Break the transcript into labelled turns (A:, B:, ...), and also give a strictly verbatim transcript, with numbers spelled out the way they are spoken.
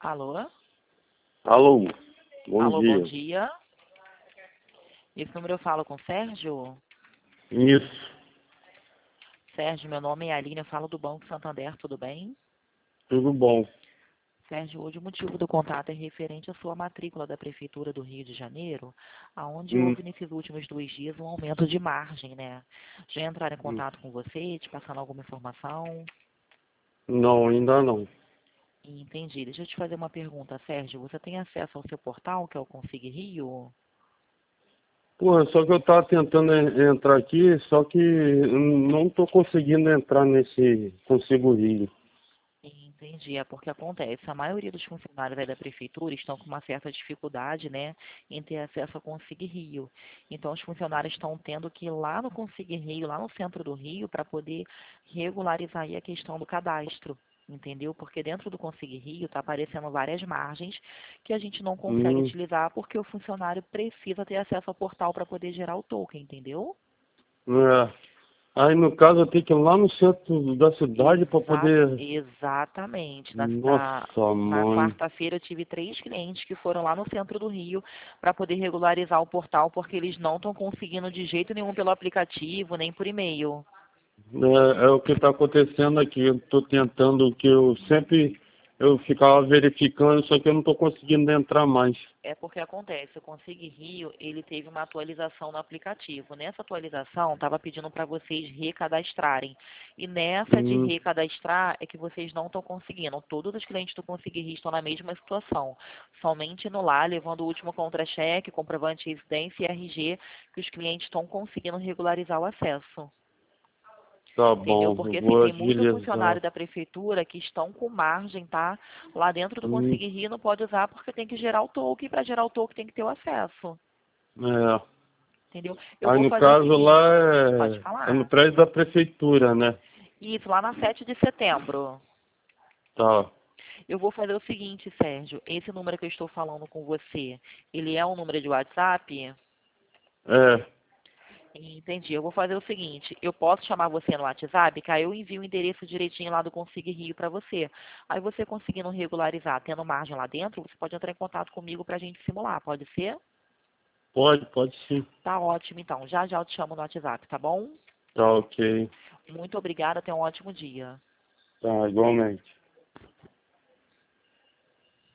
A: Alô?
B: Alô, bom
A: Alô, bom
B: dia.
A: dia. Esse número eu falo com o Sérgio?
B: Isso,
A: Sérgio, meu nome é Aline, eu falo do Banco Santander, tudo bem?
B: tudo bom.
A: Sérgio, hoje o motivo do contato é referente à sua matrícula da Prefeitura do Rio de Janeiro, aonde
B: Hum,
A: houve nesses últimos dois dias um aumento de margem, né? Já entraram em
B: hum.
A: contato com você, te passando alguma informação?
B: Não, ainda não.
A: Entendi. Deixa eu te fazer uma pergunta, Sérgio. Você tem acesso ao seu portal, que é o Consigue Rio?
B: Pô, só que eu tava tentando en- entrar aqui, só que não tô conseguindo entrar nesse Consigo Rio.
A: Entendi, é porque acontece, a maioria dos funcionários aí da prefeitura estão com uma certa dificuldade, né, em ter acesso ao Consigue Rio. Então, os funcionários estão tendo que ir lá no Consigue Rio, lá no centro do Rio, para poder regularizar aí a questão do cadastro, entendeu? Porque dentro do Consigue Rio está aparecendo várias margens que a gente não consegue
B: Hum,
A: utilizar porque o funcionário precisa ter acesso ao portal para poder gerar o token, entendeu?
B: é. Aí, no caso, eu tenho que ir lá no centro da cidade para
A: Exa
B: poder...
A: exatamente. Na, na,
B: Nossa,
A: na
B: mãe.
A: quarta-feira eu tive três clientes que foram lá no centro do Rio para poder regularizar o portal, porque eles não estão conseguindo de jeito nenhum pelo aplicativo, nem por e-mail.
B: É, é o que está acontecendo aqui. Eu estou tentando, que eu sempre... Eu ficava verificando, só que eu não estou conseguindo entrar mais.
A: É porque acontece, o Consigue Rio, ele teve uma atualização no aplicativo. Nessa atualização, estava pedindo para vocês recadastrarem. E nessa de
B: Hum,
A: recadastrar é que vocês não estão conseguindo. Todos os clientes do Consigue Rio estão na mesma situação. Somente no lá, levando o último contra-cheque, comprovante de residência e R G, que os clientes estão conseguindo regularizar o acesso.
B: tá
A: Entendeu?
B: bom, eu
A: Porque assim,
B: vou
A: tem muito
B: agilizar.
A: funcionário da prefeitura que estão com margem, tá? Lá dentro do
B: Hum,
A: Consigue Rio não pode usar porque tem que gerar o token, para gerar o token tem que ter o acesso.
B: é.
A: Entendeu? Eu
B: Aí
A: vou
B: no
A: fazer o
B: caso lá
A: seguinte, pode
B: é, é no
A: falar.
B: prédio da prefeitura, né?
A: Isso, lá na sete de setembro.
B: Tá.
A: Eu vou fazer o seguinte, Sérgio, esse número que eu estou falando com você, ele é um número de WhatsApp?
B: É,
A: Entendi. Eu vou fazer o seguinte, eu posso chamar você no WhatsApp, que aí eu envio o endereço direitinho lá do Consigue Rio para você. Aí você conseguindo regularizar, tendo margem lá dentro, você pode entrar em contato comigo para a gente simular, pode ser?
B: pode, pode sim.
A: Tá ótimo, então. Já já eu te chamo no WhatsApp, tá bom?
B: Tá ok.
A: Muito obrigada, tenha um ótimo dia.
B: Tá, igualmente.